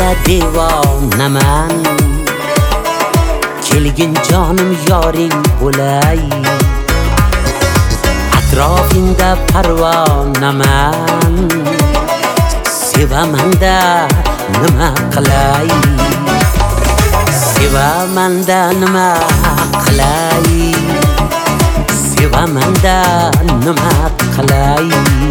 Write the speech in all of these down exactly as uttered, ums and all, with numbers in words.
devonaman, kelgin jonim yoring bo'lay. Atrofingda parvonaman, sevamanda nima qilay, sevamanda nima qilay, sevamanda nima qilay,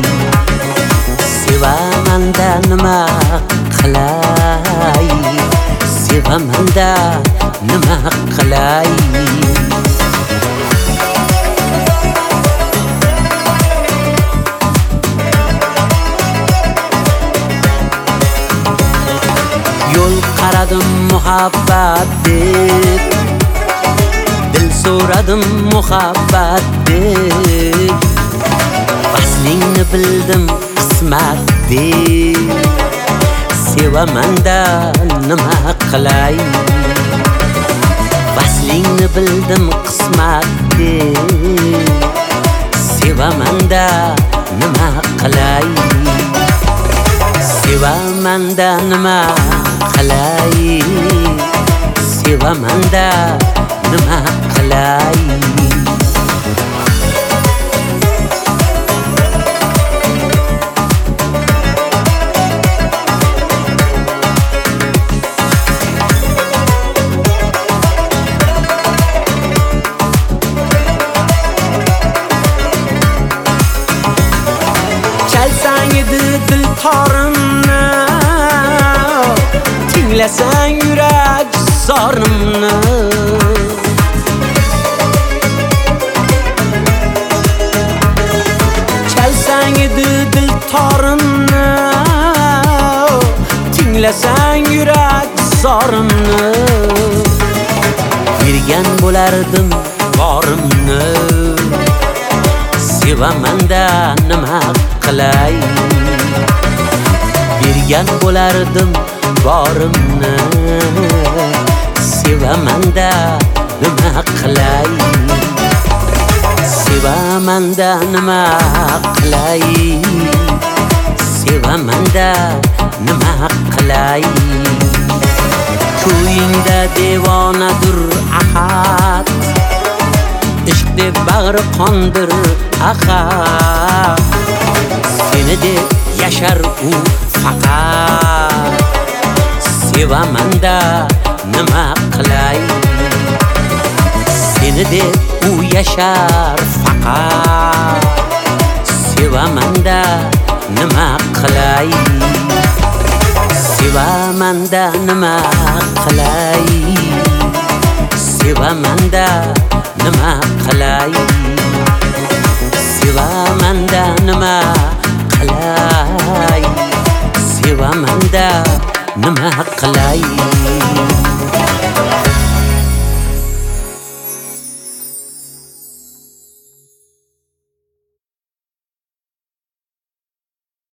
sevamanda nima qilay, sevamanda nima qilay. Yo'l qaradim muhabbat deb, dil so'radim muhabbat deb, vaslingni bildim qismat deb, sevamanda nima qilay, vaslingni bildim qismat deb, sevamanda nima qilay, sevamanda nima qilay, sevamanda nima qilay. Chalsang edi dil torimni, tinglasang yurak zorimni, chalsang edi dil torimni, tinglasang yurak zorimni, bergan bo'lardim borimni, sevamanda nima qilay, bergan bo'lardim borimni, sevamanda nima qilay, sevamanda nima qilay, sevamanda nima qilay. Ko'yingda devonadir ahad, ishq deb bag'ri qondir ahad, seni deb yashar u faqat, sevamanda nima qilay, seni deb u yashar faqat, sevamanda nima qilay, sevamanda nima qilay, sevamanda nima qilay, sevamanda nima qilay, sevamanda nima qilay.